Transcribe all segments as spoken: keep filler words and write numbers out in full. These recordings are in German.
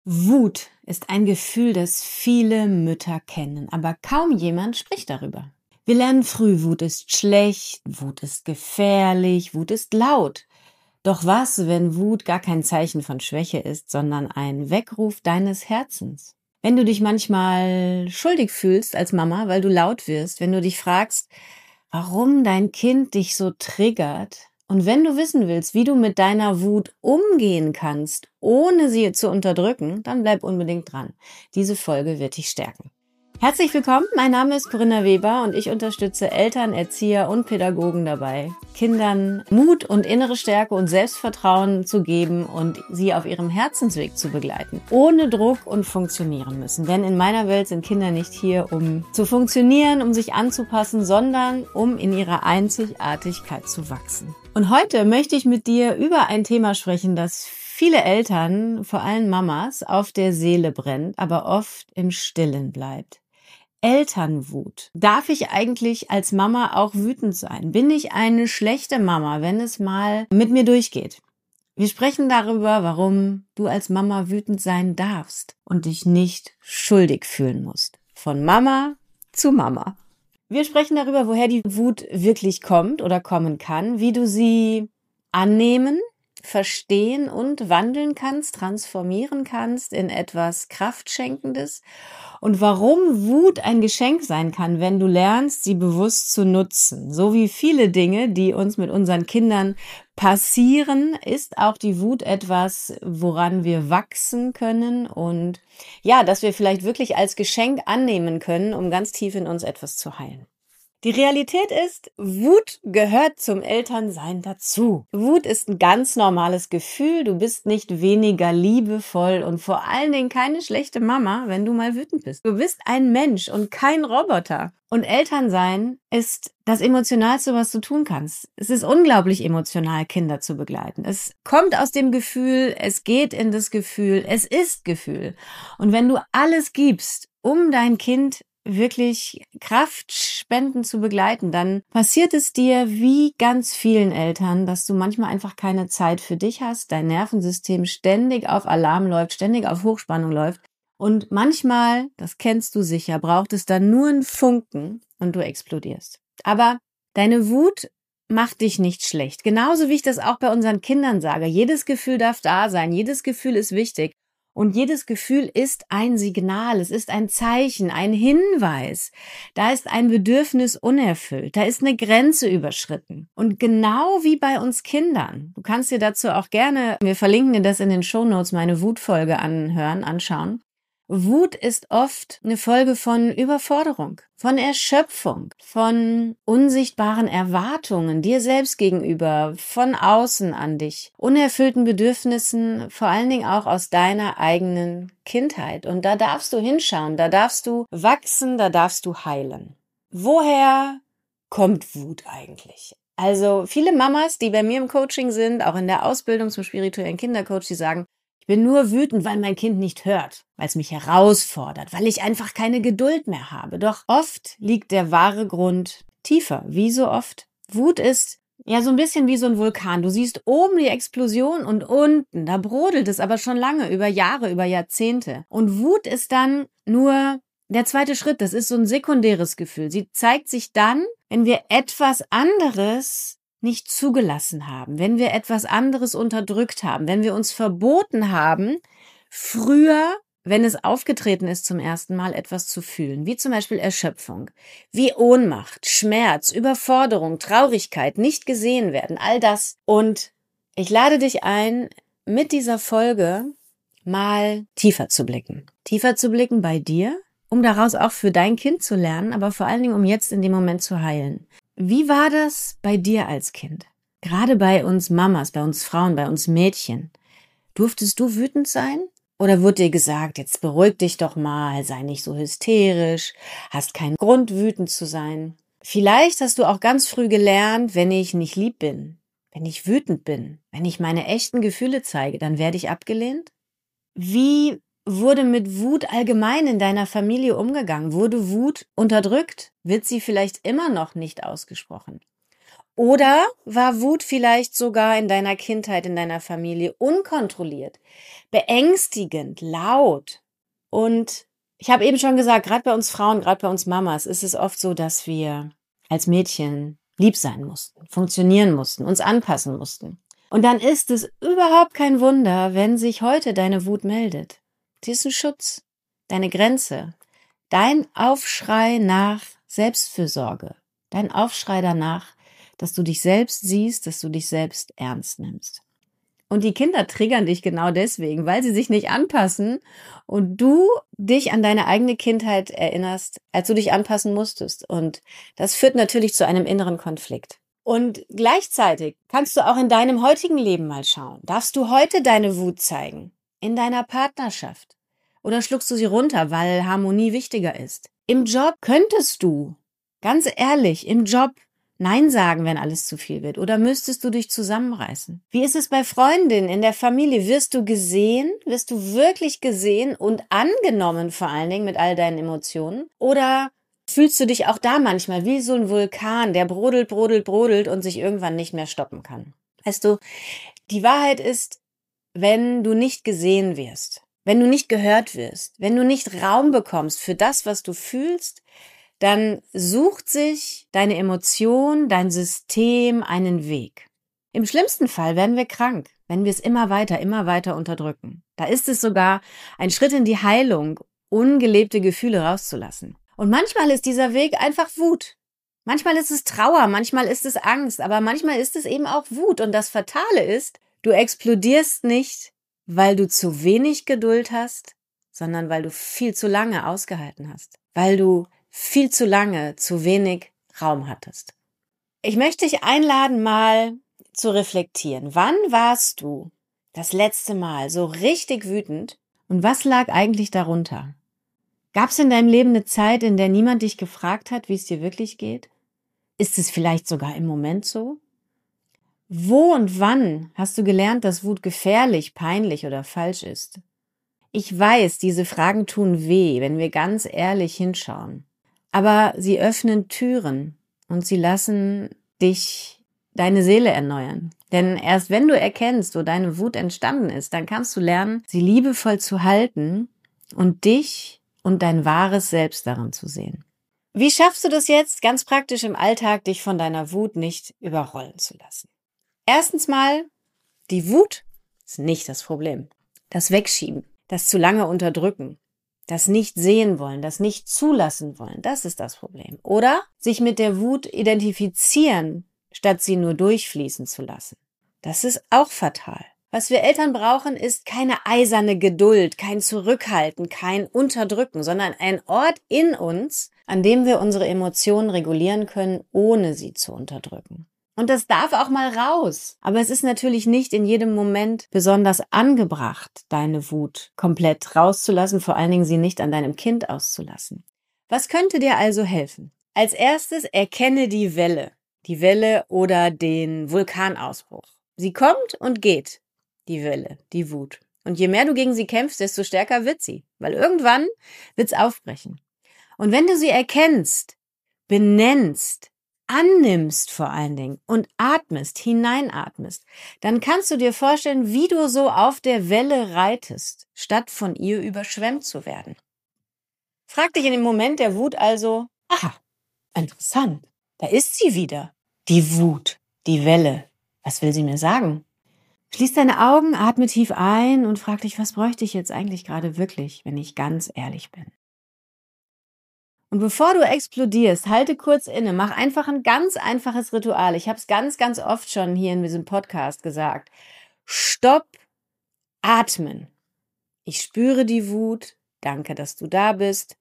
Wut ist ein Gefühl, das viele Mütter kennen, aber kaum jemand spricht darüber. Wir lernen früh, Wut ist schlecht, Wut ist gefährlich, Wut ist laut. Doch was, wenn Wut gar kein Zeichen von Schwäche ist, sondern ein Weckruf deines Herzens? Wenn du dich manchmal schuldig fühlst als Mama, weil du laut wirst, wenn du dich fragst, warum dein Kind dich so triggert, und wenn du wissen willst, wie du mit deiner Wut umgehen kannst, ohne sie zu unterdrücken, dann bleib unbedingt dran. Diese Folge wird dich stärken. Herzlich willkommen, mein Name ist Corinna Weber und ich unterstütze Eltern, Erzieher und Pädagogen dabei, Kindern Mut und innere Stärke und Selbstvertrauen zu geben und sie auf ihrem Herzensweg zu begleiten, ohne Druck und funktionieren müssen. Denn in meiner Welt sind Kinder nicht hier, um zu funktionieren, um sich anzupassen, sondern um in ihrer Einzigartigkeit zu wachsen. Und heute möchte ich mit dir über ein Thema sprechen, das viele Eltern, vor allem Mamas, auf der Seele brennt, aber oft im Stillen bleibt. Elternwut. Darf ich eigentlich als Mama auch wütend sein? Bin ich eine schlechte Mama, wenn es mal mit mir durchgeht? Wir sprechen darüber, warum du als Mama wütend sein darfst und dich nicht schuldig fühlen musst. Von Mama zu Mama. Wir sprechen darüber, woher die Wut wirklich kommt oder kommen kann, wie du sie annehmen, verstehen und wandeln kannst, transformieren kannst in etwas Kraftschenkendes und warum Wut ein Geschenk sein kann, wenn du lernst, sie bewusst zu nutzen. So wie viele Dinge, die uns mit unseren Kindern passieren, ist auch die Wut etwas, woran wir wachsen können und ja, dass wir vielleicht wirklich als Geschenk annehmen können, um ganz tief in uns etwas zu heilen. Die Realität ist, Wut gehört zum Elternsein dazu. Wut ist ein ganz normales Gefühl. Du bist nicht weniger liebevoll und vor allen Dingen keine schlechte Mama, wenn du mal wütend bist. Du bist ein Mensch und kein Roboter. Und Elternsein ist das Emotionalste, was du tun kannst. Es ist unglaublich emotional, Kinder zu begleiten. Es kommt aus dem Gefühl, es geht in das Gefühl, es ist Gefühl. Und wenn du alles gibst, um dein Kind wirklich Kraftspenden zu begleiten, dann passiert es dir wie ganz vielen Eltern, dass du manchmal einfach keine Zeit für dich hast, dein Nervensystem ständig auf Alarm läuft, ständig auf Hochspannung läuft und manchmal, das kennst du sicher, braucht es dann nur einen Funken und du explodierst. Aber deine Wut macht dich nicht schlecht. Genauso wie ich das auch bei unseren Kindern sage. Jedes Gefühl darf da sein, jedes Gefühl ist wichtig. Und jedes Gefühl ist ein Signal, es ist ein Zeichen, ein Hinweis. Da ist ein Bedürfnis unerfüllt, da ist eine Grenze überschritten. Und genau wie bei uns Kindern, du kannst dir dazu auch gerne, wir verlinken dir das in den Shownotes, meine Wutfolge anhören, anschauen. Wut ist oft eine Folge von Überforderung, von Erschöpfung, von unsichtbaren Erwartungen dir selbst gegenüber, von außen an dich, unerfüllten Bedürfnissen, vor allen Dingen auch aus deiner eigenen Kindheit. Und da darfst du hinschauen, da darfst du wachsen, da darfst du heilen. Woher kommt Wut eigentlich? Also viele Mamas, die bei mir im Coaching sind, auch in der Ausbildung zum spirituellen Kindercoach, die sagen, ich bin nur wütend, weil mein Kind nicht hört, weil es mich herausfordert, weil ich einfach keine Geduld mehr habe. Doch oft liegt der wahre Grund tiefer. Wie so oft? Wut ist ja so ein bisschen wie so ein Vulkan. Du siehst oben die Explosion und unten, da brodelt es aber schon lange, über Jahre, über Jahrzehnte. Und Wut ist dann nur der zweite Schritt. Das ist so ein sekundäres Gefühl. Sie zeigt sich dann, wenn wir etwas anderes nicht zugelassen haben, wenn wir etwas anderes unterdrückt haben, wenn wir uns verboten haben, früher, wenn es aufgetreten ist zum ersten Mal, etwas zu fühlen, wie zum Beispiel Erschöpfung, wie Ohnmacht, Schmerz, Überforderung, Traurigkeit, nicht gesehen werden, all das. Und ich lade dich ein, mit dieser Folge mal tiefer zu blicken. Tiefer zu blicken bei dir, um daraus auch für dein Kind zu lernen, aber vor allen Dingen, um jetzt in dem Moment zu heilen. Wie war das bei dir als Kind? Gerade bei uns Mamas, bei uns Frauen, bei uns Mädchen. Durftest du wütend sein? Oder wurde dir gesagt, jetzt beruhig dich doch mal, sei nicht so hysterisch, hast keinen Grund, wütend zu sein? Vielleicht hast du auch ganz früh gelernt, wenn ich nicht lieb bin, wenn ich wütend bin, wenn ich meine echten Gefühle zeige, dann werde ich abgelehnt? Wie wurde mit Wut allgemein in deiner Familie umgegangen? Wurde Wut unterdrückt? Wird sie vielleicht immer noch nicht ausgesprochen? Oder war Wut vielleicht sogar in deiner Kindheit, in deiner Familie unkontrolliert, beängstigend, laut? Und ich habe eben schon gesagt, gerade bei uns Frauen, gerade bei uns Mamas ist es oft so, dass wir als Mädchen lieb sein mussten, funktionieren mussten, uns anpassen mussten. Und dann ist es überhaupt kein Wunder, wenn sich heute deine Wut meldet. Sie ist ein Schutz, deine Grenze, dein Aufschrei nach Selbstfürsorge, dein Aufschrei danach, dass du dich selbst siehst, dass du dich selbst ernst nimmst. Und die Kinder triggern dich genau deswegen, weil sie sich nicht anpassen und du dich an deine eigene Kindheit erinnerst, als du dich anpassen musstest. Und das führt natürlich zu einem inneren Konflikt. Und gleichzeitig kannst du auch in deinem heutigen Leben mal schauen. Darfst du heute deine Wut zeigen? In deiner Partnerschaft? Oder schluckst du sie runter, weil Harmonie wichtiger ist? Im Job könntest du, ganz ehrlich, im Job Nein sagen, wenn alles zu viel wird? Oder müsstest du dich zusammenreißen? Wie ist es bei Freundinnen, in der Familie? Wirst du gesehen? Wirst du wirklich gesehen und angenommen vor allen Dingen mit all deinen Emotionen? Oder fühlst du dich auch da manchmal wie so ein Vulkan, der brodelt, brodelt, brodelt und sich irgendwann nicht mehr stoppen kann? Weißt du, die Wahrheit ist, wenn du nicht gesehen wirst, wenn du nicht gehört wirst, wenn du nicht Raum bekommst für das, was du fühlst, dann sucht sich deine Emotion, dein System einen Weg. Im schlimmsten Fall werden wir krank, wenn wir es immer weiter, immer weiter unterdrücken. Da ist es sogar ein Schritt in die Heilung, ungelebte Gefühle rauszulassen. Und manchmal ist dieser Weg einfach Wut. Manchmal ist es Trauer, manchmal ist es Angst, aber manchmal ist es eben auch Wut. Und das Fatale ist, du explodierst nicht, weil du zu wenig Geduld hast, sondern weil du viel zu lange ausgehalten hast, weil du viel zu lange zu wenig Raum hattest. Ich möchte dich einladen, mal zu reflektieren. Wann warst du das letzte Mal so richtig wütend und was lag eigentlich darunter? Gab es in deinem Leben eine Zeit, in der niemand dich gefragt hat, wie es dir wirklich geht? Ist es vielleicht sogar im Moment so? Wo und wann hast du gelernt, dass Wut gefährlich, peinlich oder falsch ist? Ich weiß, diese Fragen tun weh, wenn wir ganz ehrlich hinschauen. Aber sie öffnen Türen und sie lassen dich deine Seele erneuern. Denn erst wenn du erkennst, wo deine Wut entstanden ist, dann kannst du lernen, sie liebevoll zu halten und dich und dein wahres Selbst darin zu sehen. Wie schaffst du das jetzt ganz praktisch im Alltag, dich von deiner Wut nicht überrollen zu lassen? Erstens mal, die Wut ist nicht das Problem. Das Wegschieben, das zu lange unterdrücken, das nicht sehen wollen, das nicht zulassen wollen, das ist das Problem. Oder sich mit der Wut identifizieren, statt sie nur durchfließen zu lassen. Das ist auch fatal. Was wir Eltern brauchen, ist keine eiserne Geduld, kein Zurückhalten, kein Unterdrücken, sondern ein Ort in uns, an dem wir unsere Emotionen regulieren können, ohne sie zu unterdrücken. Und das darf auch mal raus. Aber es ist natürlich nicht in jedem Moment besonders angebracht, deine Wut komplett rauszulassen, vor allen Dingen sie nicht an deinem Kind auszulassen. Was könnte dir also helfen? Als erstes erkenne die Welle. Die Welle oder den Vulkanausbruch. Sie kommt und geht, die Welle, die Wut. Und je mehr du gegen sie kämpfst, desto stärker wird sie. Weil irgendwann wird's aufbrechen. Und wenn du sie erkennst, benennst, annimmst vor allen Dingen und atmest, hineinatmest, dann kannst du dir vorstellen, wie du so auf der Welle reitest, statt von ihr überschwemmt zu werden. Frag dich in dem Moment der Wut also, aha, interessant, da ist sie wieder, die Wut, die Welle. Was will sie mir sagen? Schließ deine Augen, atme tief ein und frag dich, was bräuchte ich jetzt eigentlich gerade wirklich, wenn ich ganz ehrlich bin? Und bevor du explodierst, halte kurz inne, mach einfach ein ganz einfaches Ritual. Ich habe es ganz, ganz oft schon hier in diesem Podcast gesagt. Stopp, atmen. Ich spüre die Wut. Danke, dass du da bist.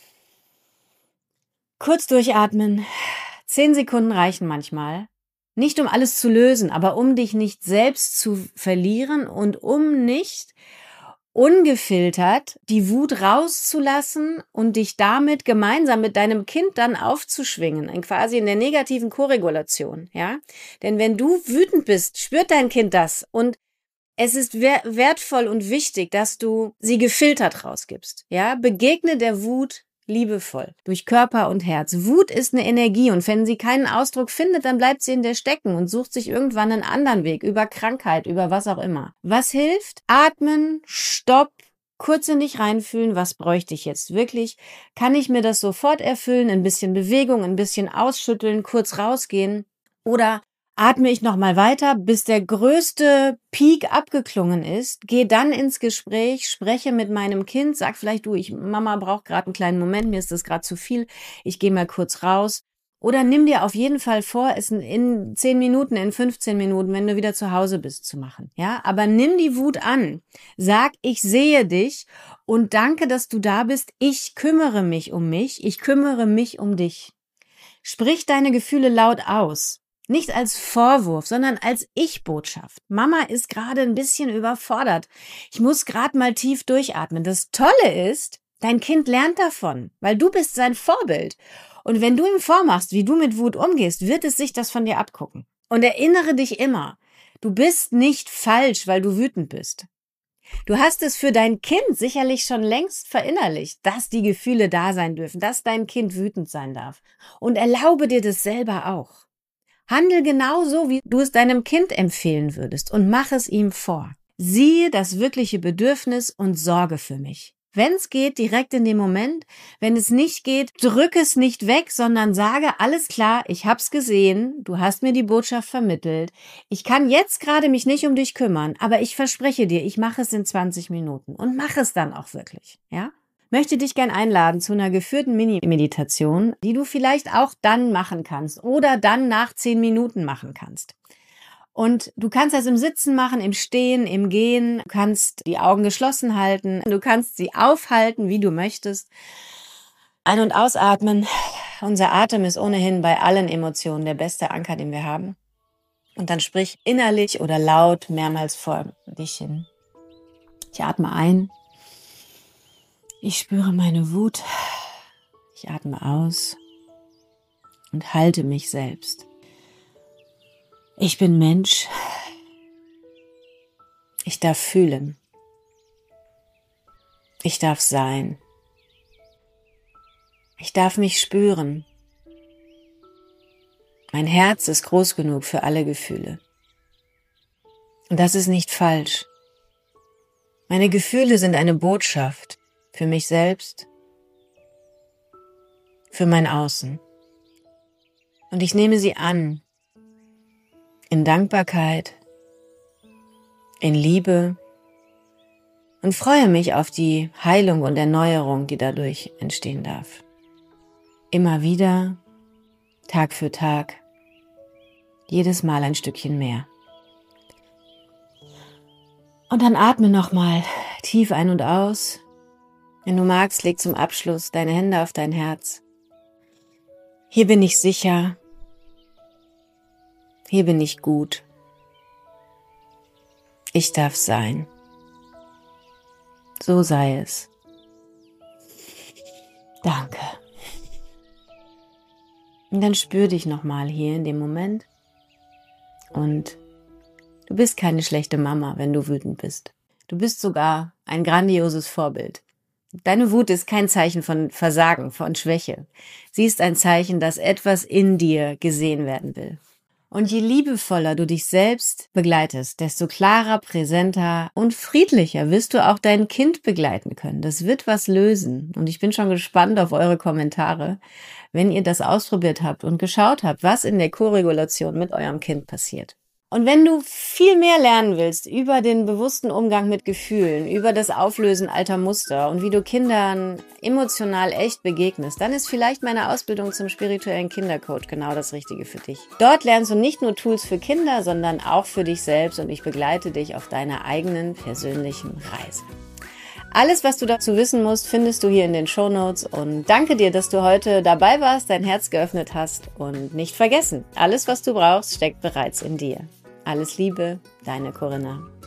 Kurz durchatmen. Zehn Sekunden reichen manchmal. Nicht um alles zu lösen, aber um dich nicht selbst zu verlieren und um nicht ungefiltert die Wut rauszulassen und dich damit gemeinsam mit deinem Kind dann aufzuschwingen, quasi in der negativen Koregulation, ja? Denn wenn du wütend bist, spürt dein Kind das und es ist wertvoll und wichtig, dass du sie gefiltert rausgibst, ja? Begegne der Wut liebevoll, durch Körper und Herz. Wut ist eine Energie und wenn sie keinen Ausdruck findet, dann bleibt sie in der stecken und sucht sich irgendwann einen anderen Weg, über Krankheit, über was auch immer. Was hilft? Atmen, Stopp, kurz in dich reinfühlen, was bräuchte ich jetzt wirklich? Kann ich mir das sofort erfüllen? Ein bisschen Bewegung, ein bisschen ausschütteln, kurz rausgehen? Oder atme ich nochmal weiter, bis der größte Peak abgeklungen ist, gehe dann ins Gespräch, spreche mit meinem Kind, sag vielleicht, du, ich, Mama braucht gerade einen kleinen Moment, mir ist das gerade zu viel, ich gehe mal kurz raus. Oder nimm dir auf jeden Fall vor, es in zehn Minuten, in fünfzehn Minuten, wenn du wieder zu Hause bist, zu machen. Ja, aber nimm die Wut an. Sag, ich sehe dich und danke, dass du da bist. Ich kümmere mich um mich. Ich kümmere mich um dich. Sprich deine Gefühle laut aus. Nicht als Vorwurf, sondern als Ich-Botschaft. Mama ist gerade ein bisschen überfordert. Ich muss gerade mal tief durchatmen. Das Tolle ist, dein Kind lernt davon, weil du bist sein Vorbild. Und wenn du ihm vormachst, wie du mit Wut umgehst, wird es sich das von dir abgucken. Und erinnere dich immer, du bist nicht falsch, weil du wütend bist. Du hast es für dein Kind sicherlich schon längst verinnerlicht, dass die Gefühle da sein dürfen, dass dein Kind wütend sein darf. Und erlaube dir das selber auch. Handel genauso, wie du es deinem Kind empfehlen würdest und mach es ihm vor. Siehe das wirkliche Bedürfnis und sorge für mich. Wenn es geht, direkt in dem Moment. Wenn es nicht geht, drück es nicht weg, sondern sage, alles klar, ich hab's gesehen, du hast mir die Botschaft vermittelt. Ich kann jetzt gerade mich nicht um dich kümmern, aber ich verspreche dir, ich mache es in zwanzig Minuten und mache es dann auch wirklich, ja? Möchte dich gern einladen zu einer geführten Mini-Meditation, die du vielleicht auch dann machen kannst oder dann nach zehn Minuten machen kannst. Und du kannst das im Sitzen machen, im Stehen, im Gehen. Du kannst die Augen geschlossen halten. Du kannst sie aufhalten, wie du möchtest. Ein- und ausatmen. Unser Atem ist ohnehin bei allen Emotionen der beste Anker, den wir haben. Und dann sprich innerlich oder laut mehrmals vor dich hin. Ich atme ein. Ich spüre meine Wut. Ich atme aus und halte mich selbst. Ich bin Mensch. Ich darf fühlen. Ich darf sein. Ich darf mich spüren. Mein Herz ist groß genug für alle Gefühle. Und das ist nicht falsch. Meine Gefühle sind eine Botschaft für mich selbst, für mein Außen. Und ich nehme sie an. In Dankbarkeit, in Liebe und freue mich auf die Heilung und Erneuerung, die dadurch entstehen darf. Immer wieder, Tag für Tag, jedes Mal ein Stückchen mehr. Und dann atme nochmal tief ein und aus. Wenn du magst, leg zum Abschluss deine Hände auf dein Herz. Hier bin ich sicher. Hier bin ich gut. Ich darf sein. So sei es. Danke. Und dann spür dich nochmal hier in dem Moment. Und du bist keine schlechte Mama, wenn du wütend bist. Du bist sogar ein grandioses Vorbild. Deine Wut ist kein Zeichen von Versagen, von Schwäche. Sie ist ein Zeichen, dass etwas in dir gesehen werden will. Und je liebevoller du dich selbst begleitest, desto klarer, präsenter und friedlicher wirst du auch dein Kind begleiten können. Das wird was lösen. Und ich bin schon gespannt auf eure Kommentare, wenn ihr das ausprobiert habt und geschaut habt, was in der Koregulation mit eurem Kind passiert. Und wenn du viel mehr lernen willst über den bewussten Umgang mit Gefühlen, über das Auflösen alter Muster und wie du Kindern emotional echt begegnest, dann ist vielleicht meine Ausbildung zum spirituellen Kindercoach genau das Richtige für dich. Dort lernst du nicht nur Tools für Kinder, sondern auch für dich selbst und ich begleite dich auf deiner eigenen persönlichen Reise. Alles, was du dazu wissen musst, findest du hier in den Shownotes und danke dir, dass du heute dabei warst, dein Herz geöffnet hast und nicht vergessen, alles, was du brauchst, steckt bereits in dir. Alles Liebe, deine Corinna.